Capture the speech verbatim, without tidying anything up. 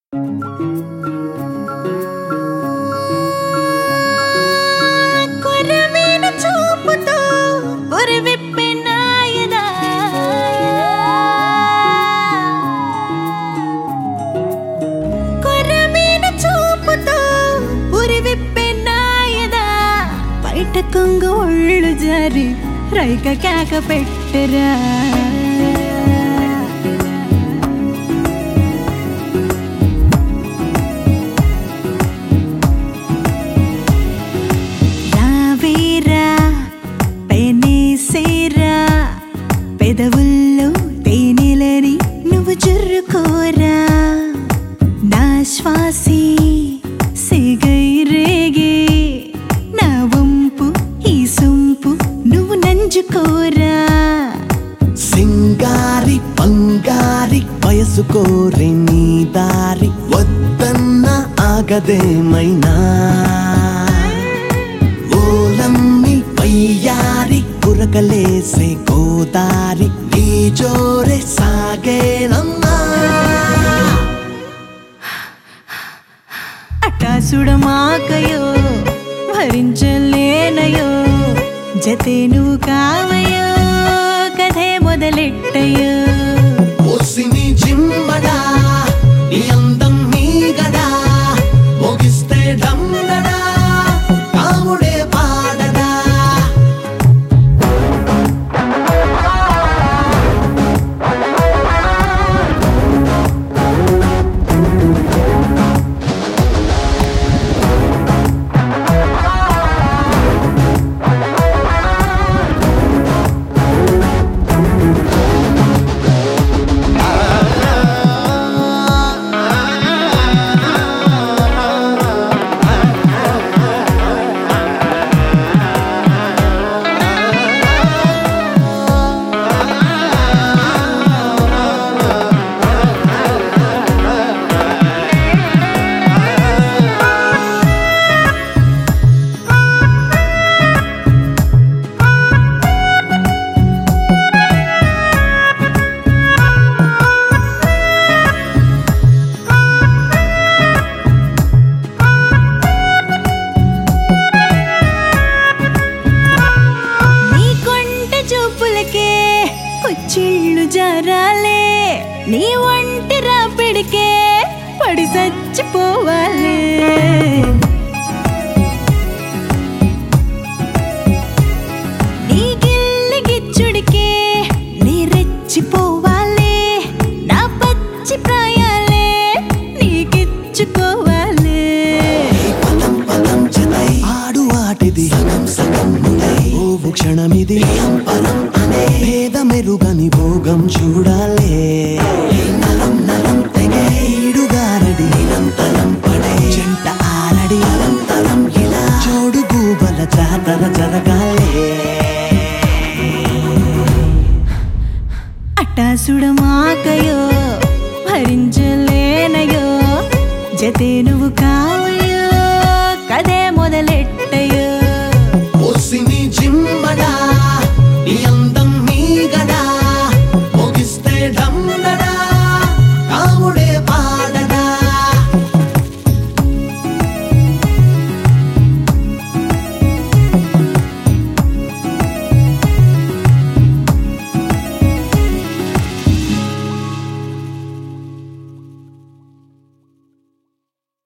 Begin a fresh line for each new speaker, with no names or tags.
కొరమీన చూపుతో ఉరివిప్పే నాయదా కొరమీన చూపుతో ఉరివిప్పే నాయదా బయట కొంగు ఒళ్ళు జారి రైక కేక పెట్టరా పెదవుల్లో తేనెలని నువ్వు జుర్రుకోరా నా శ్వాసే సిగై రేగే నా వంపు ఈ సొంపు నువ్వు నంజుకోరా
సింగారి బంగారి వయసు కోరి నీ దారి వద్దన్న ఆగదేమైనా ఓలమ్మి వయ్యారి పురకలేసే గోదారి నీ జోరే సాగేనమ్మా
అటాసుడమాకయో భరించలేనయో జతే నువ్వు కావయో కథే మొదలెట్టయో
ఓసిని జిమ్మడా నీ అందం నీ గడా మోగిస్తే డమ్మడా కాముడే పాడడా చిళ్ళు జరాలే నీ ఒంటి రాపిడికే పడి చచ్చిపోవాలే నీ గిల్లి గిచ్చుడికే నీ రెచ్చిపోవాలే నా పచ్చి ప్రాయాలే నీకిచ్చుకోవాలే పదం పదం జతై ఆడు ఆటిది సగం సగం ఓ క్షణమిది పరం భేదమెరుగని భోగం చూడాలే నలం నలం తెగే ఈడుగారడి నిరంతరం పడే జంట ఆరడి అలంతరం ఇలా జోడు గూబల జాతర జరగాలే
అటాసుడమాకయో భరించలేనయో జతే నువ్వు కా